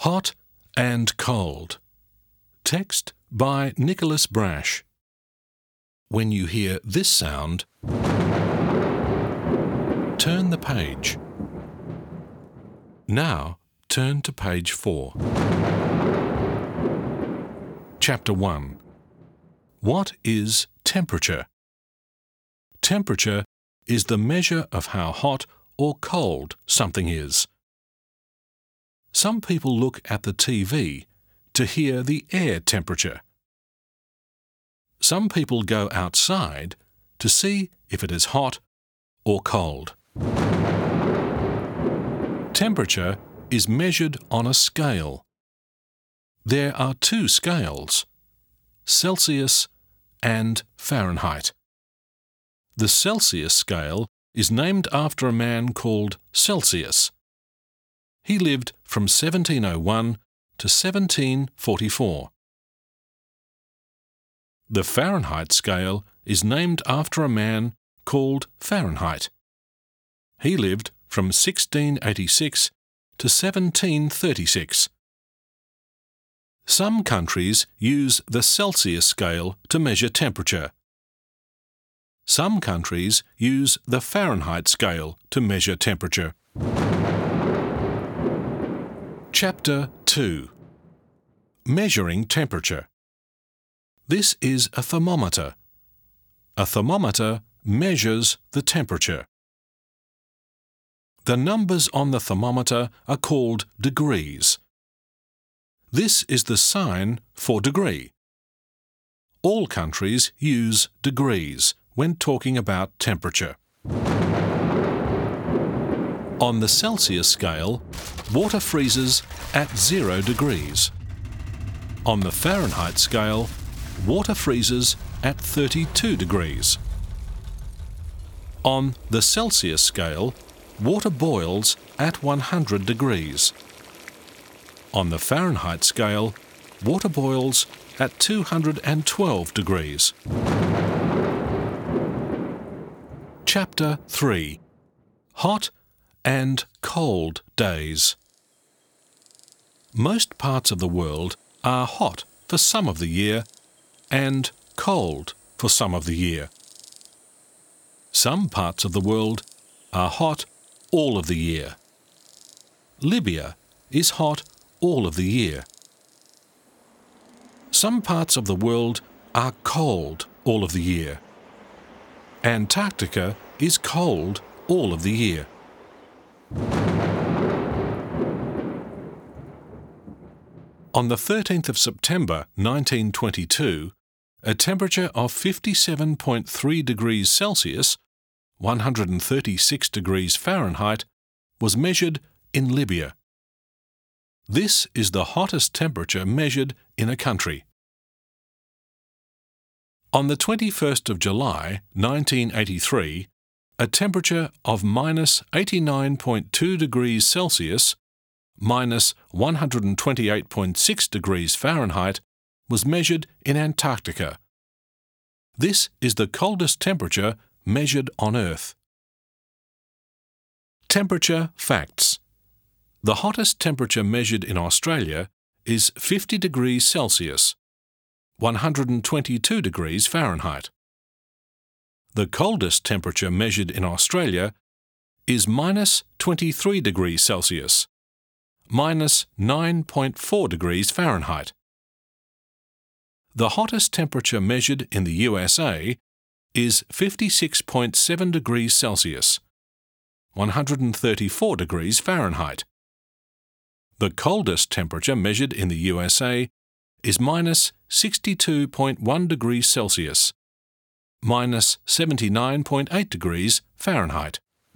Hot and cold. Text by Nicholas Brash. When you hear this sound, turn the page. Now turn to page 4. Chapter 1. What is temperature? Temperature is the measure of how hot or cold something is. Some people look at the TV to hear the air temperature. Some people go outside to see if it is hot or cold. Temperature is measured on a scale. There are two scales, Celsius and Fahrenheit. The Celsius scale is named after a man called Celsius. He lived from 1701 to 1744. The Fahrenheit scale is named after a man called Fahrenheit. He lived from 1686 to 1736. Some countries use the Celsius scale to measure temperature. Some countries use the Fahrenheit scale to measure temperature. Chapter 2. Measuring temperature. This is a thermometer. A thermometer measures the temperature. The numbers on the thermometer are called degrees. This is the sign for degree. All countries use degrees when talking about temperature. On the Celsius scale, water freezes at 0 degrees. On the Fahrenheit scale, water freezes at 32 degrees. On the Celsius scale, water boils at 100 degrees. On the Fahrenheit scale, water boils at 212 degrees. Chapter 3. Hot and cold days. Most parts of the world are hot for some of the year and cold for some of the year. Some parts of the world are hot all of the year. Libya is hot all of the year. Some parts of the world are cold all of the year. Antarctica is cold all of the year. On the 13th of September 1922, a temperature of 57.3 degrees Celsius, 136 degrees Fahrenheit, was measured in Libya. This is the hottest temperature measured in a country. On the 21st of July 1983, a temperature of minus 89.2 degrees Celsius, minus 128.6 degrees Fahrenheit, was measured in Antarctica. This is the coldest temperature measured on Earth. Temperature facts. The hottest temperature measured in Australia is 50 degrees Celsius, 122 degrees Fahrenheit. The coldest temperature measured in Australia is minus 23 degrees Celsius, minus 9.4 degrees Fahrenheit. The hottest temperature measured in the USA is 56.7 degrees Celsius, 134 degrees Fahrenheit. The coldest temperature measured in the USA is minus 62.1 degrees Celsius, minus 79.8 degrees Fahrenheit.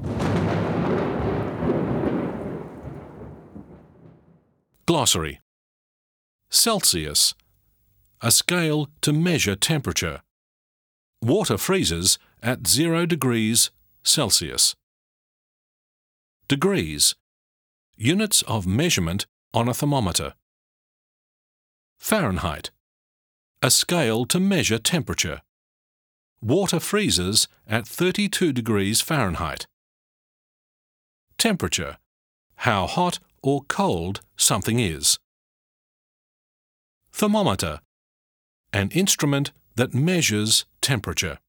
Glossary. Celsius, a scale to measure temperature. Water freezes at 0 degrees Celsius. Degrees, units of measurement on a thermometer. Fahrenheit, a scale to measure temperature. Water freezes at 32 degrees Fahrenheit. Temperature, how hot or cold something is. Thermometer, an instrument that measures temperature.